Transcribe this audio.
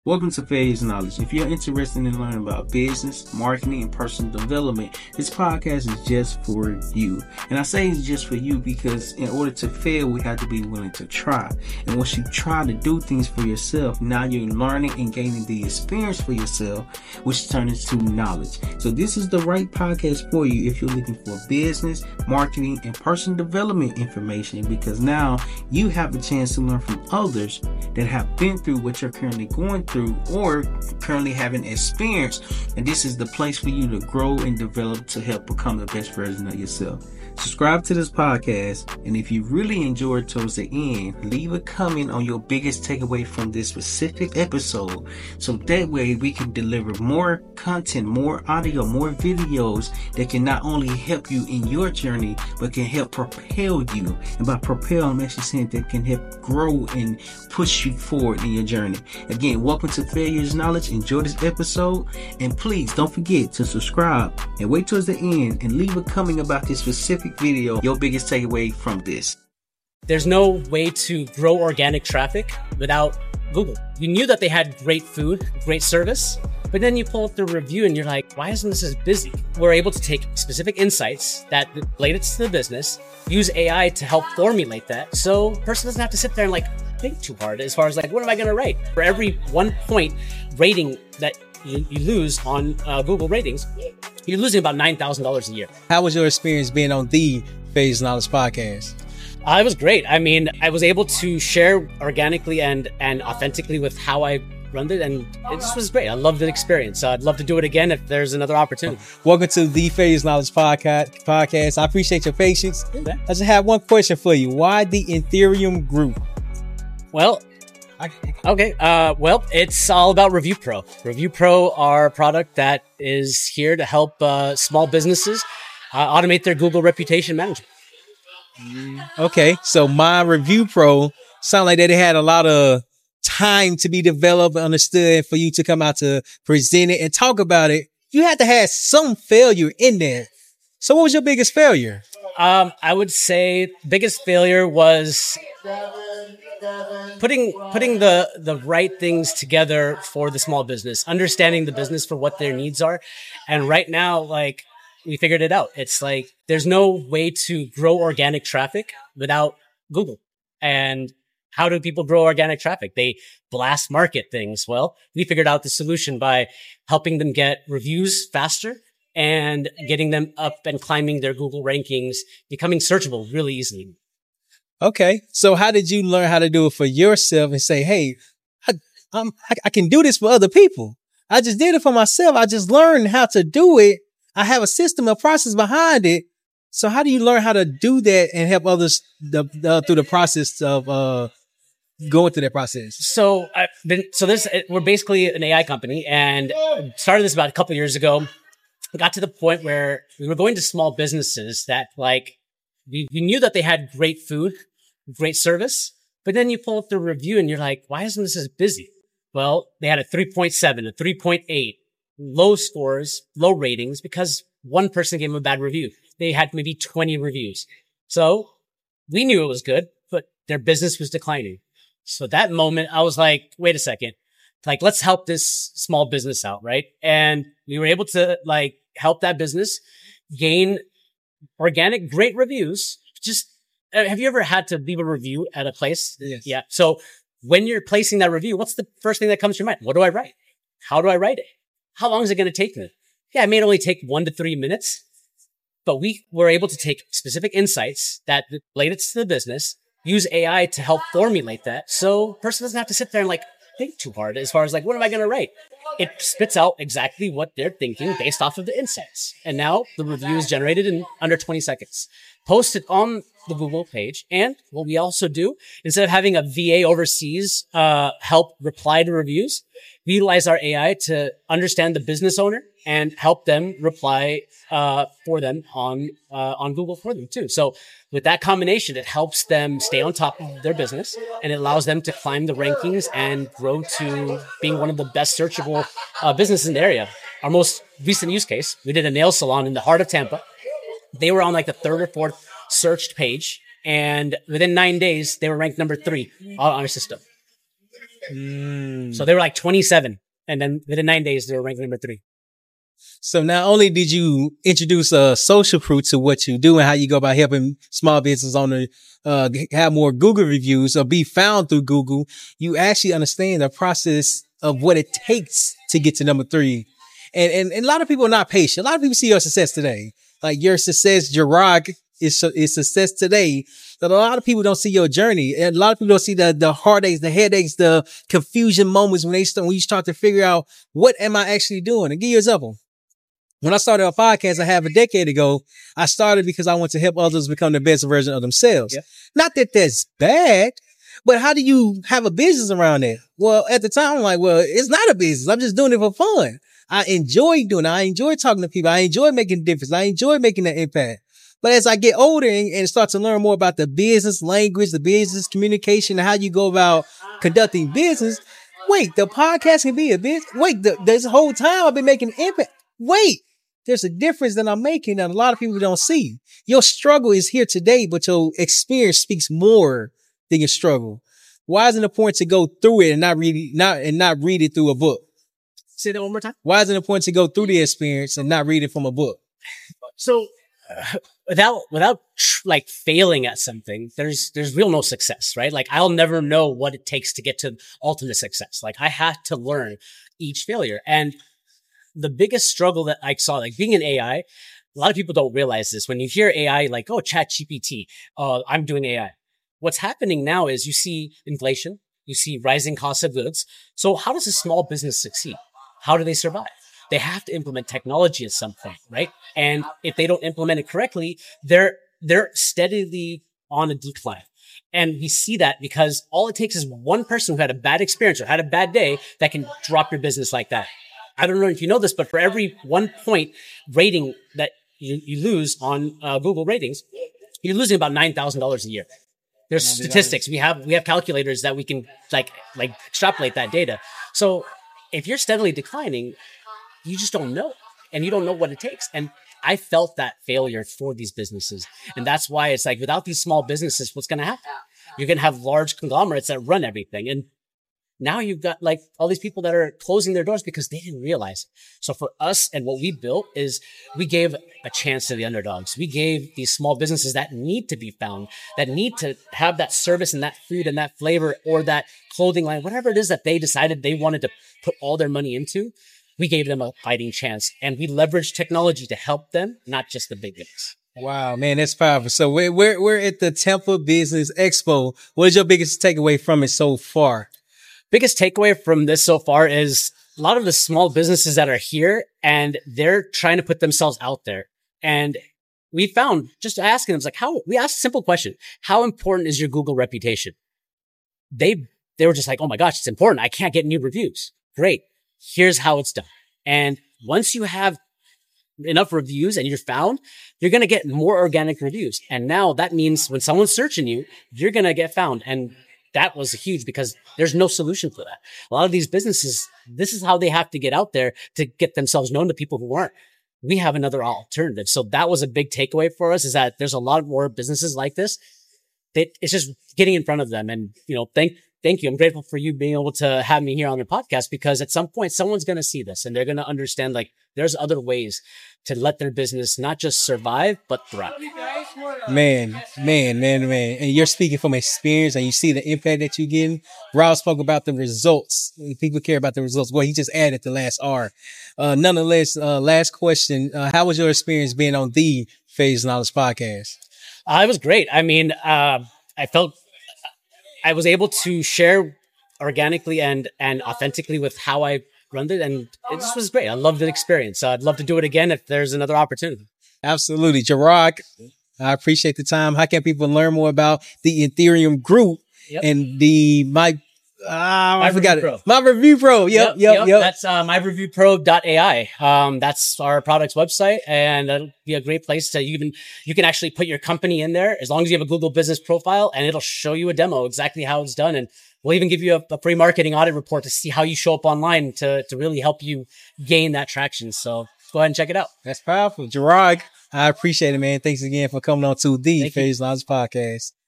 Welcome to Failures Knowledge. If you're interested in learning about business, marketing, and personal development, this podcast is just for you. And I say it's just for you because in order to fail, we have to be willing to try. And once you try to do things for yourself, now you're learning and gaining the experience for yourself, which turns into knowledge. So this is the right podcast for you if you're looking for business, marketing, and personal development information, because now you have the chance to learn from others that have been through what you're currently going through or currently having experience, and this is the place for you to grow and develop to help become the best version of yourself. Subscribe to this podcast, and if you really enjoyed towards the end, leave a comment on your biggest takeaway from this specific episode, so that way we can deliver more content, more audio, more videos that can not only help you in your journey, but can help propel you. And by propel, I'm actually saying that can help grow and push you forward in your journey. Again, welcome to Failures Knowledge. Enjoy this episode, and please don't forget to subscribe and wait towards the end and leave a comment about this specific video, your biggest takeaway from this. There's no way to grow organic traffic without Google. You knew that they had great food, great service, but then you pull up the review and you're like, why isn't this as busy? We're able to take specific insights that relate to the business, use AI to help formulate that, so the person doesn't have to sit there and think too hard as far as what am I going to write? For every 1 point rating that you lose on Google ratings, you're losing about $9,000 a year. How was your experience being on the Failures Knowledge podcast? It was great. I mean, I was able to share organically and authentically with how I run it, and it just was great. I loved the experience. I'd love to do it again if there's another opportunity. Welcome to the Failures Knowledge podcast. I appreciate your patience. I just have one question for you. Why the Ethereum group? Well, okay. Well, it's all about Review Pro. Review Pro are a product that is here to help small businesses automate their Google reputation management. Okay, so my Review Pro sound like that it had a lot of time to be developed, understood, for you to come out to present it and talk about it. You had to have some failure in there. So what was your biggest failure? I would say biggest failure was putting the right things together for the small business, understanding the business for what their needs are. And right now, we figured it out. It's there's no way to grow organic traffic without Google. And how do people grow organic traffic? They blast market things. Well, we figured out the solution by helping them get reviews faster and getting them up and climbing their Google rankings, becoming searchable really easily. Okay. So how did you learn how to do it for yourself and say, hey, I can do this for other people? I just did it for myself. I just learned how to do it. I have a system, a process behind it. So how do you learn how to do that and help others through the process of going through that process? So we're basically an AI company, and started this about a couple of years ago. We got to the point where we were going to small businesses that you knew that they had great food, great service, but then you pull up the review and you're like, why isn't this as busy? Well, they had a 3.7, a 3.8, low scores, low ratings because one person gave them a bad review. They had maybe 20 reviews. So we knew it was good, but their business was declining. So that moment I was like, wait a second, let's help this small business out, right? And we were able to help that business gain organic, great reviews. Just, have you ever had to leave a review at a place? Yes. Yeah. So when you're placing that review, what's the first thing that comes to your mind? What do I write? How do I write it? How long is it going to take me? Yeah, it may only take 1 to 3 minutes, but we were able to take specific insights that related to the business, use AI to help formulate that, so the person doesn't have to sit there and think too hard as far as what am I going to write? It spits out exactly what they're thinking based off of the insights. And now the review is generated in under 20 seconds. Post it on the Google page. And what we also do, instead of having a VA overseas help reply to reviews, we utilize our AI to understand the business owner and help them reply for them on Google for them too. So with that combination, it helps them stay on top of their business, and it allows them to climb the rankings and grow to being one of the best searchable businesses in the area. Our most recent use case, we did a nail salon in the heart of Tampa. They were on the third or fourth searched page, and within 9 days, they were ranked number 3 on our system. So they were like 27. And then within 9 days, they were ranked number 3. So not only did you introduce a social proof to what you do and how you go about helping small business owners have more Google reviews or be found through Google, you actually understand the process of what it takes to get to number 3. And a lot of people are not patient. A lot of people see your success today. Like your success, Jirag, is success today. But a lot of people don't see your journey. And a lot of people don't see the heartaches, the headaches, the confusion moments when you start to figure out, what am I actually doing? And give you an example. When I started a podcast a decade ago, I started because I want to help others become the best version of themselves. Yeah. Not that that's bad, but how do you have a business around that? Well, at the time, I'm like, well, it's not a business. I'm just doing it for fun. I enjoy doing it. I enjoy talking to people. I enjoy making a difference. I enjoy making an impact. But as I get older and start to learn more about the business language, the business communication, and how you go about conducting business, wait, the podcast can be a business. Wait, this whole time I've been making an impact. Wait. There's a difference that I'm making that a lot of people don't see. Your struggle is here today, but your experience speaks more than your struggle. Why isn't it important to go through it and not read it through a book? Say that one more time. Why isn't it important to go through the experience and not read it from a book? So without like failing at something, there's real no success, right? Like I'll never know what it takes to get to ultimate success. Like I had to learn each failure. And the biggest struggle that I saw, like being an AI, a lot of people don't realize this. When you hear AI, like, oh, ChatGPT, I'm doing AI. What's happening now is you see inflation, you see rising costs of goods. So how does a small business succeed? How do they survive? They have to implement technology at some point, right? And if they don't implement it correctly, they're steadily on a decline. And we see that because all it takes is one person who had a bad experience or had a bad day that can drop your business like that. I don't know if you know this, but for every 1 point rating that you lose on Google ratings, you're losing about $9,000 a year. There's statistics. We have calculators that we can like extrapolate that data. So if you're steadily declining, you just don't know, and you don't know what it takes. And I felt that failure for these businesses. And that's why it's like, without these small businesses, what's going to happen? You're going to have large conglomerates that run everything. And now you've got like all these people that are closing their doors because they didn't realize it. So for us and what we built is we gave a chance to the underdogs. We gave these small businesses that need to be found, that need to have that service and that food and that flavor or that clothing line, whatever it is that they decided they wanted to put all their money into. We gave them a fighting chance, and we leveraged technology to help them, not just the big guys. Wow, man, that's powerful. So we're at the Tampa Business Expo. What is your biggest takeaway from it so far? Biggest takeaway from this so far is a lot of the small businesses that are here and they're trying to put themselves out there. And we found just asking them, like, we asked a simple question. How important is your Google reputation? They were just like, oh my gosh, it's important. I can't get new reviews. Great. Here's how it's done. And once you have enough reviews and you're found, you're going to get more organic reviews. And now that means when someone's searching you, you're going to get found. And that was huge because there's no solution for that. A lot of these businesses, this is how they have to get out there to get themselves known to people who aren't. We have another alternative. So that was a big takeaway for us, is that there's a lot more businesses like this. It's just getting in front of them. And, thank you. I'm grateful for you being able to have me here on the podcast, because at some point someone's going to see this and they're going to understand, like, there's other ways to let their business not just survive, but thrive. Man. And you're speaking from experience and you see the impact that you're getting. Rob spoke about the results. People care about the results. Well, he just added the last R. Nonetheless, last question. How was your experience being on the Phase Knowledge podcast? It was great. I mean, I felt I was able to share organically and authentically with how I run it. And it just was great. I loved the experience. I'd love to do it again if there's another opportunity. Absolutely. Jirag, I appreciate the time. How can people learn more about the Ethereum group and I forgot it. My Review Pro. Yep. That's myreviewpro.ai. That's our product's website, and that'll be a great place to you can actually put your company in there as long as you have a Google business profile, and it'll show you a demo exactly how it's done. And we'll even give you a free marketing audit report to see how you show up online to really help you gain that traction. So go ahead and check it out. That's powerful. Jirag, I appreciate it, man. Thanks again for coming on to the Phase Knowledge podcast.